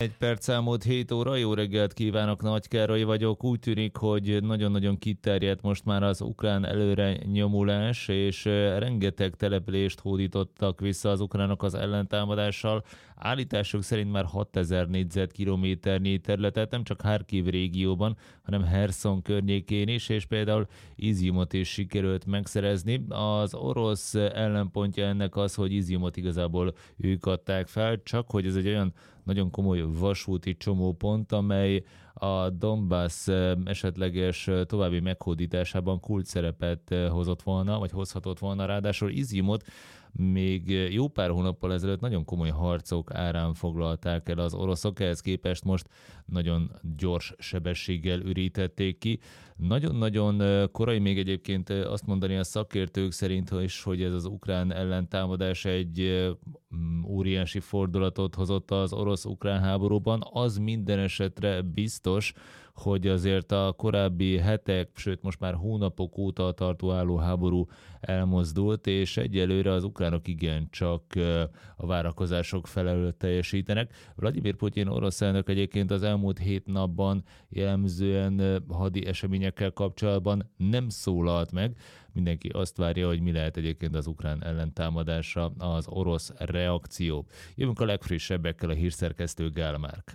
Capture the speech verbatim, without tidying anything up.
Egy perc elmúlt hét óra, jó reggelt kívánok, Nagy Károly vagyok. Úgy tűnik, hogy nagyon-nagyon kiterjedt most már az ukrán előre nyomulás, és eh, rengeteg települést hódítottak vissza az ukránok az ellentámadással. Állítások szerint már hatezer négyzetkilométernyi területet nem csak Harkiv régióban, hanem Herson környékén is, és például Iziumot is sikerült megszerezni. Az orosz ellenpontja ennek az, hogy Iziumot igazából ők adták fel, csak hogy ez egy olyan nagyon komoly vasúti csomópont, amely a Donbass eh, esetleges eh, további meghódításában kult szerepet eh, hozott volna, vagy hozhatott volna. Ráadásul Iziumot még eh, jó pár hónappal ezelőtt nagyon komoly harcok árán foglalták el az oroszok, ehhez képest most nagyon gyors sebességgel ürítették ki. Nagyon-nagyon eh, korai még egyébként eh, azt mondani a szakértők szerint is, hogy ez az ukrán ellentámadás egy eh, mm, óriási fordulatot hozott az orosz-ukrán háborúban. Az minden esetre biztos, hogy azért a korábbi hetek, sőt most már hónapok óta tartó álló háború elmozdult, és egyelőre az ukránok igencsak ö, a várakozások felelőtt teljesítenek. Vladimir Putyin orosz elnök egyébként az elmúlt hét napban jellemzően ö, hadi eseményekkel kapcsolatban nem szólalt meg. Mindenki azt várja, hogy mi lehet egyébként az ukrán ellentámadásra az orosz reakció. Jövünk a legfrissebbekkel, a hírszerkesztő Gál Márk.